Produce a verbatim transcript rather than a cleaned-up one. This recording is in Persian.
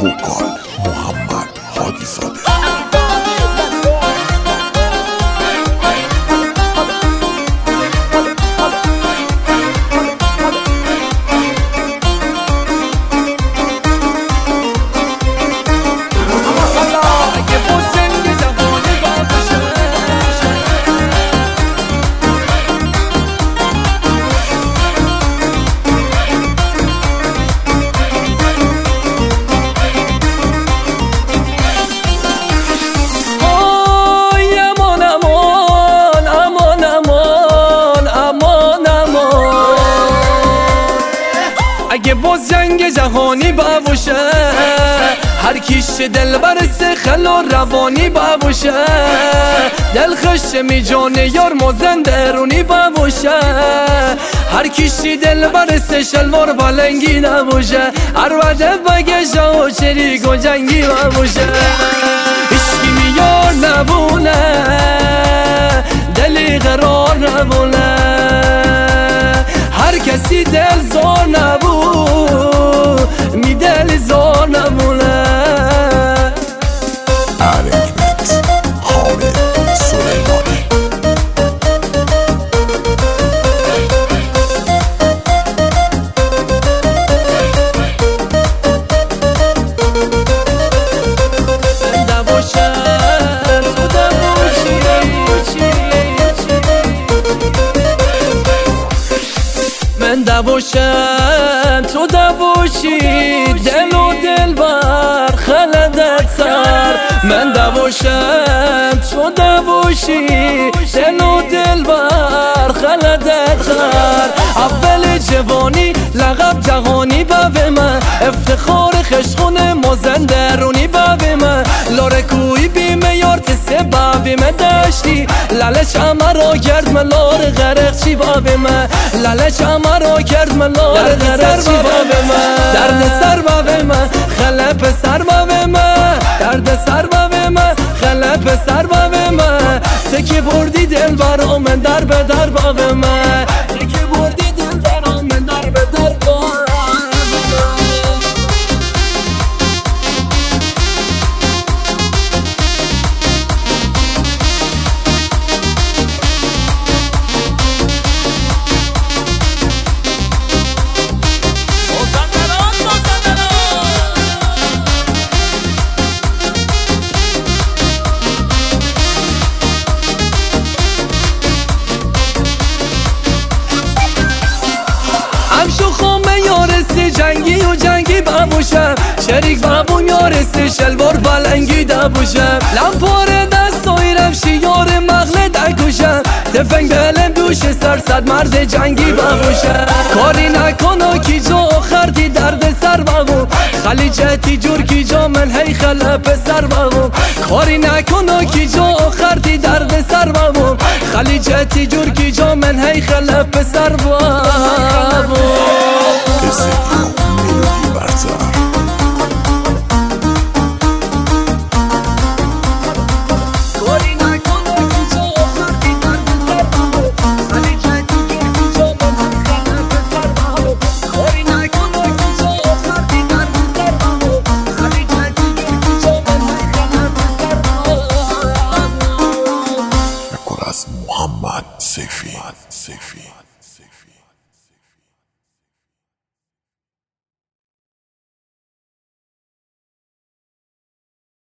وکال محمد هادی زاده. اگه باز جنگ جهانی باشه، هر کیش دل برسه خلا روانی باشه، دل خش می جان یار مازن درونی باشه، هر کیش دل برسه شلوار بالنگی نباشه، هر وده بگه جا شریک و جنگی باشه، عشقی می یار نبونه دلی قرار نبونه، هر کسی دل زار نبود می دل زار نمونه. حرکمت حامد سلیمانی. دوشم تو دوشی دل و دل بر خلدت سر، من دوشم تو دوشی دل و دل بر خلدت سر، اول جوانی لقب جهانی به من، افتخار خشخون مازن درونی به من، لاره کوی بیمه یار تسه بابی من داشتی، لالش همه را کرد من لاره غرق چی بابی من، لالش همه را کرد من لاره غرق چی بابی من، درد سر بابی من خلپ سر بابی من، درد سر بابی من خلپ سر بابی من، تکی بردی دل برا من در به در بابی من، تکی بردی دل برا من در به در بابی من. جنگی و جنگی بابوشم شریک بابون یارسته شلوار بلنگی دبوشم، لمپاره دست آیرم شیار مغله دکوشم، تفنگ بلم دوش سر صد مرد جنگی بابوشم، کاری نکنو کی جا آخر دی درد سر بابو، خلیجتی جور کی جا من هی خلپ سر بابو، کاری نکنو کی جا آخر دی درد سر بابو، خلیجتی جور کی جا من هی خلپ سر بابو. محمد سیفی.